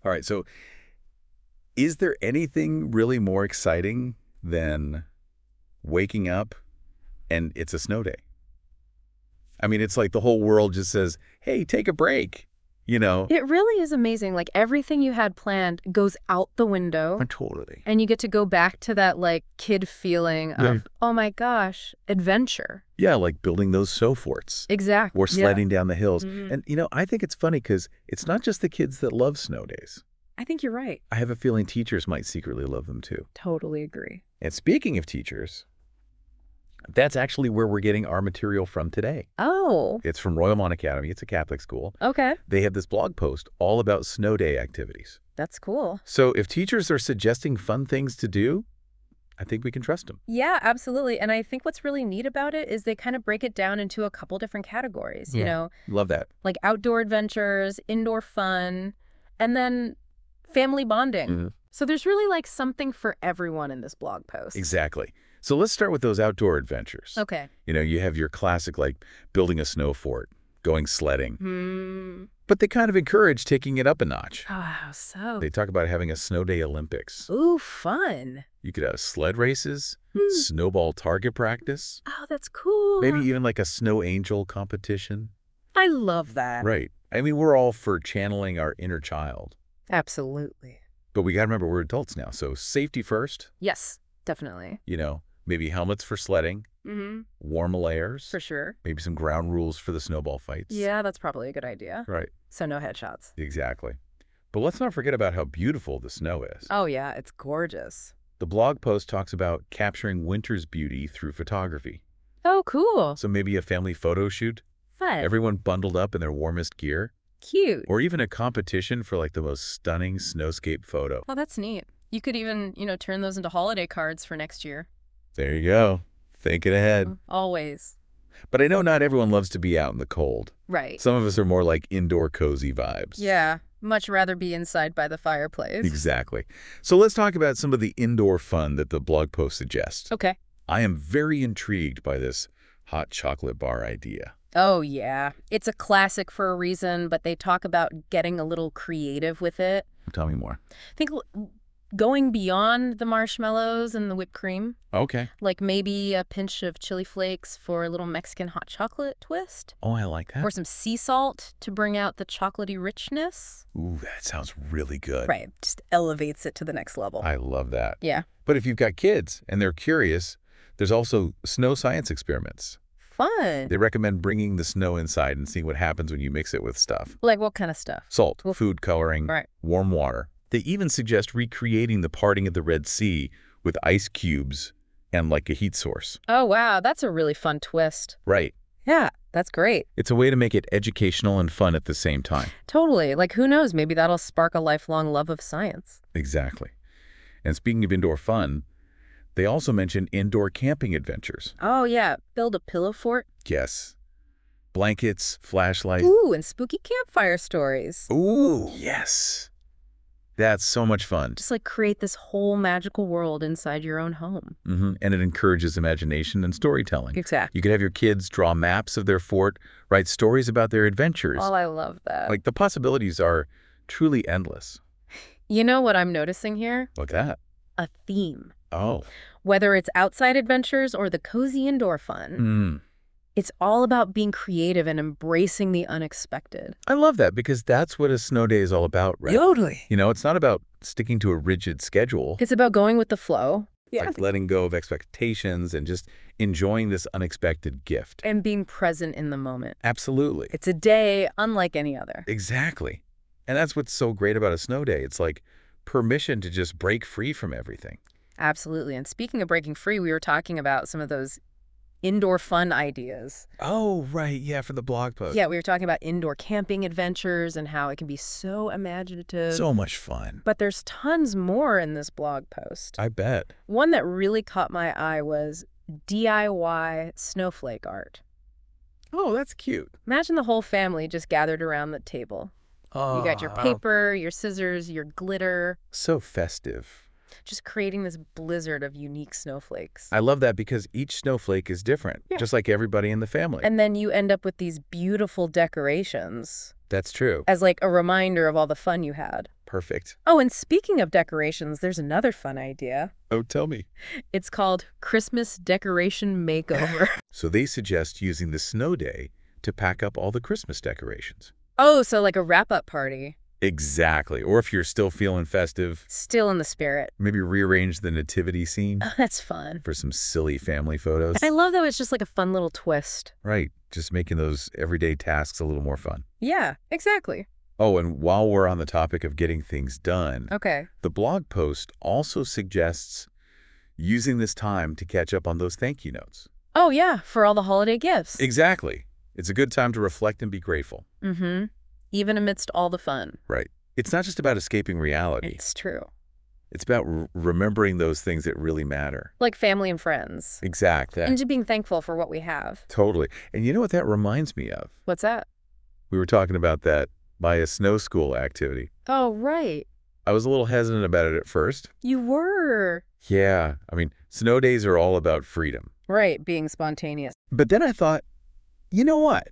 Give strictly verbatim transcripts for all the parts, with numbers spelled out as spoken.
All right, so is there anything really more exciting than waking up and it's a snow day? I mean, it's like the whole world just says, hey, take a break, you know? It really is amazing. Like, everything you had planned goes out the window. Totally. And you get to go back to that, like, kid feeling Yeah. of, oh my gosh, adventure. Yeah, like building those snow forts. Exactly. Or sledding down the hills. Mhm. And, you know, I think it's funny because it's not just the kids that love snow days. I think you're right. I have a feeling teachers might secretly love them too. Totally agree. And speaking of teachers, that's actually where we're getting our material from today. Oh, It's from Royalmont Academy. It's a Catholic school. okay. They have this blog post all about snow day activities. That's cool. So if teachers are suggesting fun things to do, I think we can trust them. Yeah, absolutely. And I think what's really neat about it is they kind of break it down into a couple different categories, you Yeah. know, Love that. like outdoor adventures, indoor fun, and then family bonding. Mhm. So there's really like something for everyone in this blog post. Exactly. So let's start with those outdoor adventures. Okay. You know, you have your classic, like building a snow fort, going sledding. Hmm. But they kind of encourage taking it up a notch. Oh, how so? They talk about having a snow day Olympics. Ooh, fun. You could have sled races, Hmm. snowball target practice, Oh, that's cool. maybe even like a snow angel competition. I love that. Right. I mean, we're all for channeling our inner child. Absolutely. But we got to remember we're adults now. So safety first, Yes, definitely. you know, maybe helmets for sledding, Mm-hmm. warm layers, For sure. maybe some ground rules for the snowball fights. Yeah, that's probably a good idea. Right. So no headshots. Exactly. But let's not forget about how beautiful the snow is. Oh, yeah, it's gorgeous. The blog post talks about capturing winter's beauty through photography. Oh, cool. So maybe a family photo shoot, Fun. everyone bundled up in their warmest gear, Cute. or even a competition for like the most stunning snowscape photo. Oh, that's neat. You could even, you know, turn those into holiday cards for next year. There you go. Thinking ahead. Always. But I know not everyone loves to be out in the cold. Right. Some of us are more like indoor cozy vibes. Yeah. Much rather be inside by the fireplace. Exactly. So let's talk about some of the indoor fun that the blog post suggests. Okay. I am very intrigued by this hot chocolate bar idea. Oh, yeah. It's a classic for a reason, but they talk about getting a little creative with it. Tell me more. I think l- going beyond the marshmallows and the whipped cream, Okay. like maybe a pinch of chili flakes for a little Mexican hot chocolate twist, Oh, I like that. or some sea salt to bring out the chocolatey richness. Ooh, that sounds really good. Right. Just elevates it to the next level. I love that. Yeah. But if you've got kids and they're curious, there's also snow science experiments. Fun. They recommend bringing the snow inside and seeing what happens when you mix it with stuff. Like what kind of stuff? Salt, Well, food coloring, right. warm water. They even suggest recreating the parting of the Red Sea with ice cubes and like a heat source. Oh, wow. That's a really fun twist. Right. Yeah, that's great. It's a way to make it educational and fun at the same time. Totally. Like, who knows? Maybe that'll spark a lifelong love of science. Exactly. And speaking of indoor fun, they also mention indoor camping adventures. Oh, yeah. Build a pillow fort. Yes. Blankets, flashlight. Ooh, and spooky campfire stories. Ooh, yes. That's so much fun. Just like create this whole magical world inside your own home. hmm And it encourages imagination and storytelling. Exactly. You could have your kids draw maps of their fort, write stories about their adventures. Oh, I love that. Like, the possibilities are truly endless. You know what I'm noticing here? Look at that. A theme. Oh. Whether it's outside adventures or the cozy indoor fun, Mm. it's all about being creative and embracing the unexpected. I love that because that's what a snow day is all about, right? Totally. You know, it's not about sticking to a rigid schedule. It's about going with the flow. Like letting go of expectations and just enjoying this unexpected gift. And being present in the moment. Absolutely. It's a day unlike any other. Exactly. And that's what's so great about a snow day. It's like permission to just break free from everything. Absolutely. And speaking of breaking free, we were talking about some of those indoor fun ideas. Oh, right. Yeah, for the blog post. Yeah, we were talking about indoor camping adventures and how it can be so imaginative. So much fun. But there's tons more in this blog post. I bet. One that really caught my eye was D I Y snowflake art. Oh, that's cute. Imagine the whole family just gathered around the table. Oh, You got your paper, your scissors, your glitter, so festive. just creating this blizzard of unique snowflakes. I love that because each snowflake is different, Yeah. just like everybody in the family. And then you end up with these beautiful decorations That's true. as like a reminder of all the fun you had. Perfect. Oh, and speaking of decorations, there's another fun idea. Oh, tell me. It's called Christmas Decoration Makeover. So they suggest using the snow day to pack up all the Christmas decorations. Oh, so like a wrap-up party. Exactly. Or if you're still feeling festive, Still in the spirit. maybe rearrange the nativity scene Oh, that's fun. for some silly family photos. And I love that it's just like a fun little twist. Right. Just making those everyday tasks a little more fun. Yeah, exactly. Oh, and while we're on the topic of getting things done, Okay. the blog post also suggests using this time to catch up on those thank you notes. Oh, yeah, for all the holiday gifts. Exactly. It's a good time to reflect and be grateful. Mm-hmm. Even amidst all the fun. Right. It's not just about escaping reality. It's true. It's about r remembering those things that really matter. Like family and friends. Exactly. And just being thankful for what we have. Totally. And you know what that reminds me of? What's that? We were talking about that by a snow school activity. Oh, right. I was a little hesitant about it at first. You were. Yeah. I mean, snow days are all about freedom. Right, being spontaneous. But then I thought, you know what?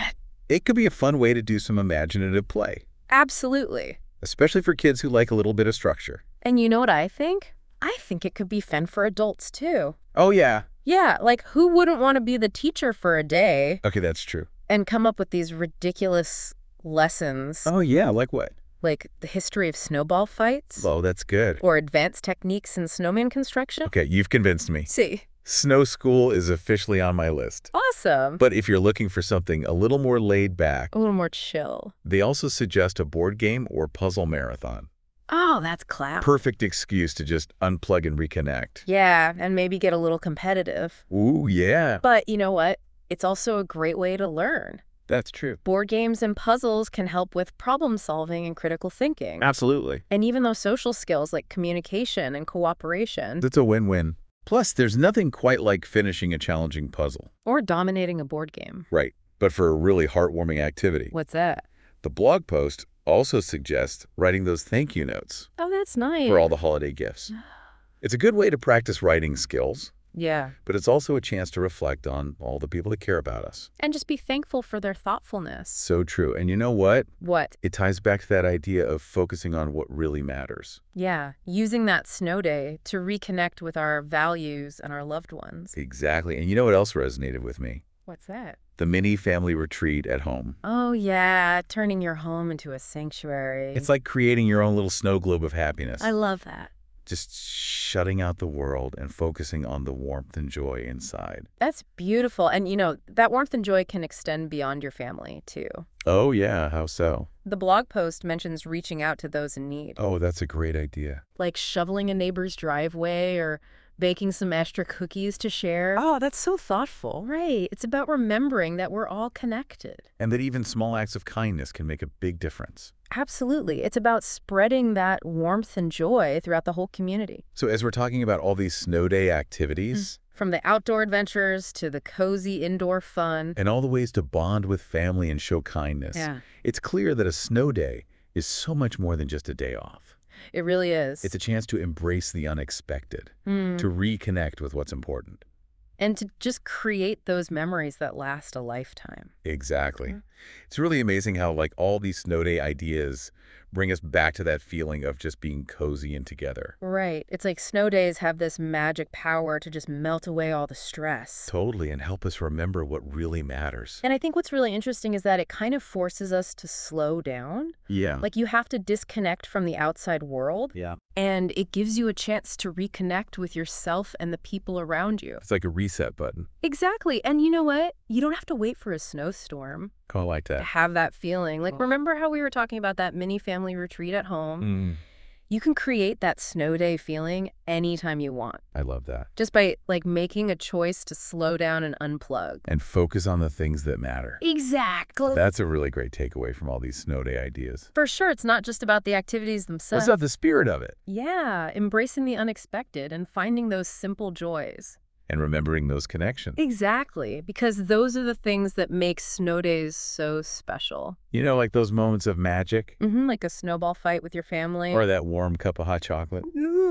It could be a fun way to do some imaginative play, Absolutely. especially for kids who like a little bit of structure. And you know what I think? I think it could be fun for adults, too. Oh, yeah. Yeah, like who wouldn't want to be the teacher for a day Okay, that's true. and come up with these ridiculous lessons, Oh, yeah. Like what? like the history of snowball fights Oh, that's good. or advanced techniques in snowman construction? Okay, you've convinced me. See, Snow school is officially on my list. awesome. But if you're looking for something a little more laid back, A little more chill. they also suggest a board game or puzzle marathon. Oh, that's class. Perfect excuse to just unplug and reconnect. Yeah, and maybe get a little competitive. Ooh, yeah. But you know what? It's also a great way to learn. That's true. Board games and puzzles can help with problem solving and critical thinking. Absolutely. And even those social skills like communication and cooperation. That's a win-win. Plus, there's nothing quite like finishing a challenging puzzle. Or dominating a board game. Right. But for a really heartwarming activity. What's that? The blog post also suggests writing those thank you notes Oh, that's nice. for all the holiday gifts. It's a good way to practice writing skills, Yeah. but it's also a chance to reflect on all the people that care about us. And just be thankful for their thoughtfulness. So true. And you know what? What? It ties back to that idea of focusing on what really matters. Yeah. Using that snow day to reconnect with our values and our loved ones. Exactly. And you know what else resonated with me? What's that? The mini family retreat at home. Oh, yeah. Turning your home into a sanctuary. It's like creating your own little snow globe of happiness. I love that. Just shutting out the world and focusing on the warmth and joy inside. That's beautiful. And, you know, that warmth and joy can extend beyond your family, too. Oh, yeah. How so? The blog post mentions reaching out to those in need, Oh, that's a great idea. like shoveling a neighbor's driveway or baking some extra cookies to share. Oh, that's so thoughtful. Right. It's about remembering that we're all connected. And that even small acts of kindness can make a big difference. Absolutely. It's about spreading that warmth and joy throughout the whole community. So as we're talking about all these snow day activities From the outdoor adventures to the cozy indoor fun. and all the ways to bond with family and show kindness, Yeah, it's clear that a snow day is so much more than just a day off. it really is. It's a chance to embrace the unexpected, Mm. to reconnect with what's important. And to just create those memories that last a lifetime. Exactly. Mhm. It's really amazing how like all these snow day ideas bring us back to that feeling of just being cozy and together. Right. It's like snow days have this magic power to just melt away all the stress. Totally, and help us remember what really matters. And I think what's really interesting is that it kind of forces us to slow down. Yeah. Like you have to disconnect from the outside world, Yeah. and it gives you a chance to reconnect with yourself and the people around you. It's like a reset button. Exactly. And you know what? You don't have to wait for a snowstorm Oh, I like to that. have that feeling. Like, remember how we were talking about that mini family retreat at home? Mm, You can create that snow day feeling anytime you want, I love that. just by like making a choice to slow down and unplug. And focus on the things that matter. Exactly. That's a really great takeaway from all these snow day ideas. For sure, it's not just about the activities themselves. That's not the spirit of it. Yeah, embracing the unexpected and finding those simple joys. And remembering those connections. Exactly, because those are the things that make snow days so special. You know, like those moments of magic Mm-hmm, like a snowball fight with your family. or that warm cup of hot chocolate. Ooh,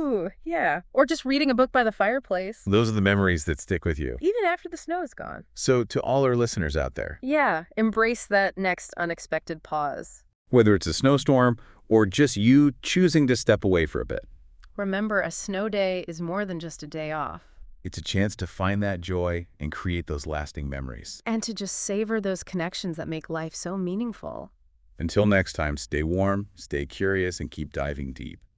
Ooh, yeah. Or just reading a book by the fireplace, Those are the memories that stick with you. even after the snow is gone. So to all our listeners out there, Yeah, embrace that next unexpected pause. whether it's a snowstorm or just you choosing to step away for a bit, Remember, a snow day is more than just a day off. it's a chance to find that joy and create those lasting memories. And to just savor those connections that make life so meaningful. Until next time, stay warm, stay curious, and keep diving deep.